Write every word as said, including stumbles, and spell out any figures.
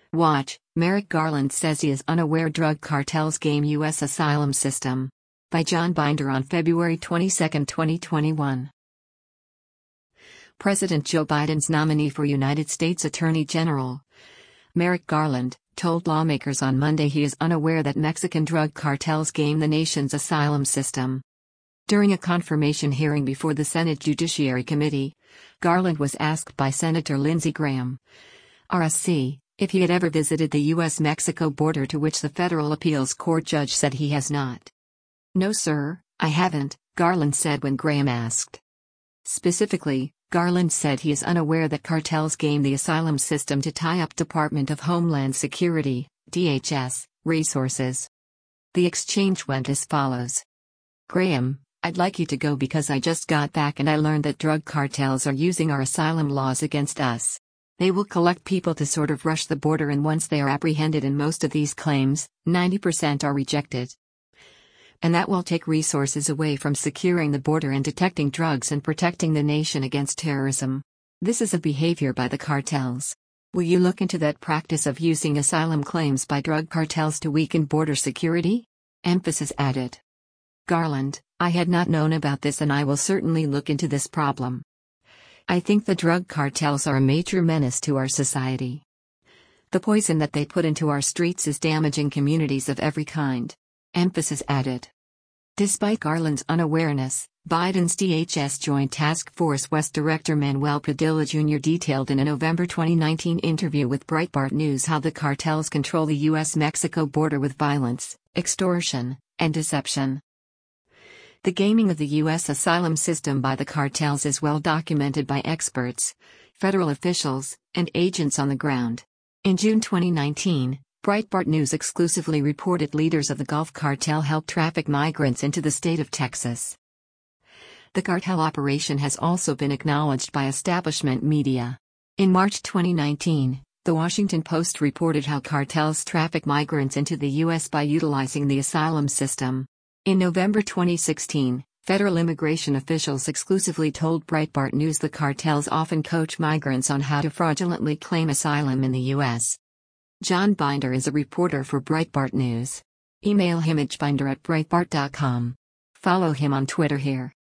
Watch, Merrick Garland says he is unaware drug cartels game U S asylum system. By John Binder on February twenty-second, twenty twenty-one. President Joe Biden's nominee for United States Attorney General, Merrick Garland, told lawmakers on Monday he is unaware that Mexican drug cartels game the nation's asylum system. During a confirmation hearing before the Senate Judiciary Committee, Garland was asked by Senator Lindsey Graham, R S C, if he had ever visited the U S Mexico border, to which the federal appeals court judge said he has not. "No sir, I haven't," Garland said when Graham asked. Specifically, Garland said he is unaware that cartels game the asylum system to tie up Department of Homeland Security, D H S, resources. The exchange went as follows. Graham, I'd like you to go because I just got back and I learned that drug cartels are using our asylum laws against us. They will collect people to sort of rush the border, and once they are apprehended, and most of these claims, ninety percent are rejected. And that will take resources away from securing the border and detecting drugs and protecting the nation against terrorism. This is a behavior by the cartels. Will you look into that practice of using asylum claims by drug cartels to weaken border security? Emphasis added. Garland, I had not known about this and I will certainly look into this problem. I think the drug cartels are a major menace to our society. The poison that they put into our streets is damaging communities of every kind. Emphasis added. Despite Garland's unawareness, Biden's D H S Joint Task Force West Director Manuel Padilla Junior detailed in a November twenty nineteen interview with Breitbart News how the cartels control the U S Mexico border with violence, extortion, and deception. The gaming of the U S asylum system by the cartels is well documented by experts, federal officials, and agents on the ground. In June twenty nineteen, Breitbart News exclusively reported leaders of the Gulf Cartel helped traffic migrants into the state of Texas. The cartel operation has also been acknowledged by establishment media. In March twenty nineteen, The Washington Post reported how cartels traffic migrants into the U S by utilizing the asylum system. In November twenty sixteen, federal immigration officials exclusively told Breitbart News the cartels often coach migrants on how to fraudulently claim asylum in the U S. John Binder is a reporter for Breitbart News. Email him at binder at breitbart dot com. Follow him on Twitter here.